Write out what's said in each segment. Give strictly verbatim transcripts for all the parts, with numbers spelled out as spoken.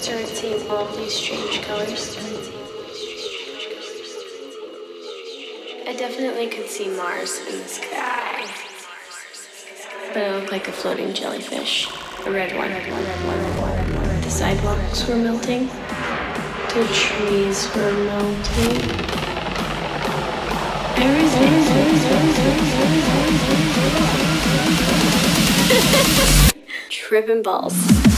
started seeing all of these strange colors. I definitely could see Mars in the sky. But it looked like a floating jellyfish. A red one. The sidewalks were melting. The trees were melting. Everything. Tripping balls.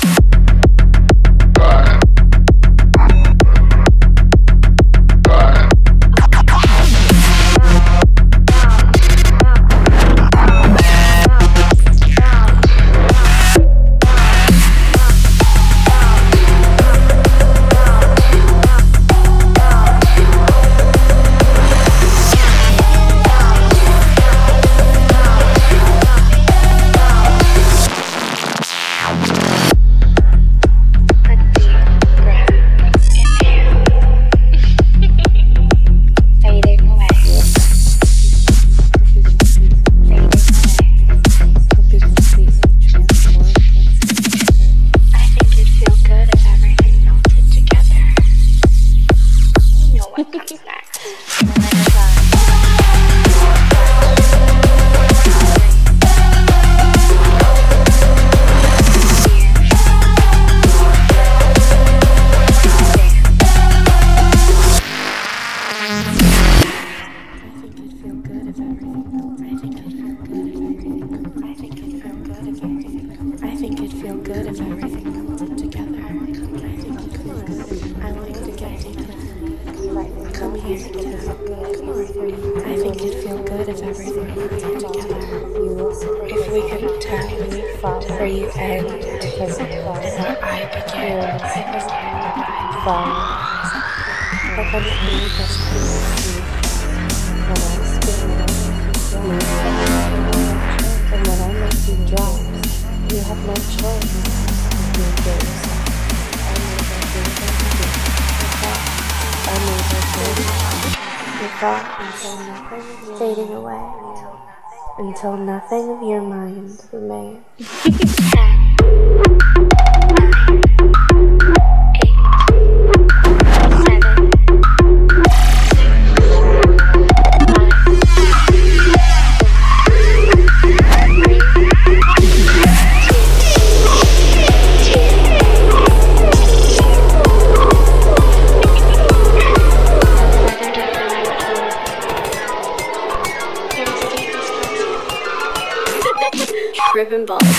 Fading away until nothing of your mind remains. Ribbon ball.